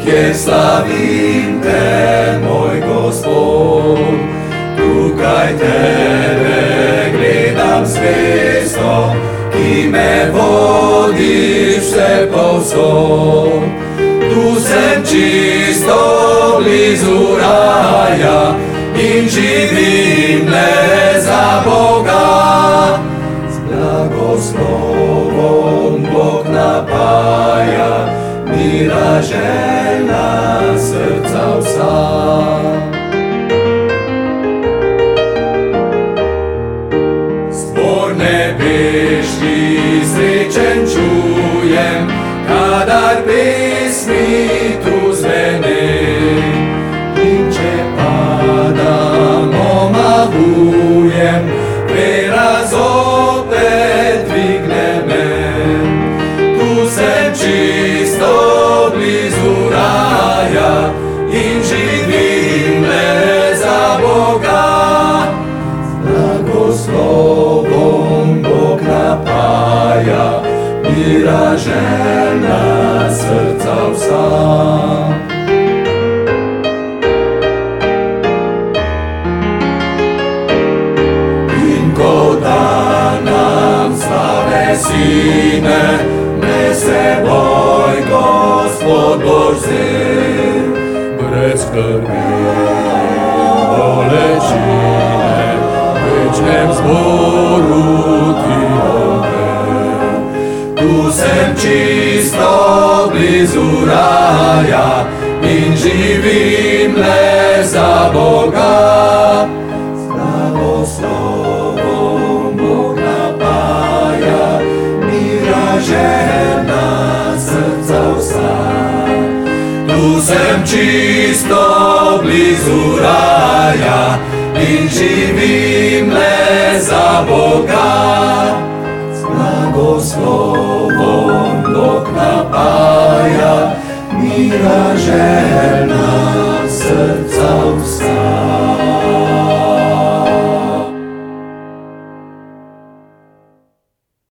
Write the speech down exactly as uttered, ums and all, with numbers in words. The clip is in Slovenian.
kjer slavim te, moj Gospod. Tukaj tebe gledam zvezdo, ki me vodiš vse povsod. Tu sem čisto blizu raja in živim le za Boga. S blagoslovom Bog napaja mira željna srca vsa. Zbor nebeški srečen čujem, kadar pesmi tu zvene. In če padam, omahujem, vera zopet dvigne me. Tu sem čisto blizu raja in živim le za Boga. S blagoslovom Bog napaja mira željna srca vsa. In ko da nam slave sine, ne se boj, Gospod boš vzel. Brez skrbi in bolečine, v večnem zboru ti bom pel. Tu sem čisto blizu raja in živim le za Boga. S blagoslovom Bog napaja mira željna srca vsa. Tu sem čisto blizu raja in živim le za Boga. S blagoslovom Bog napaja mira željna srca vsa.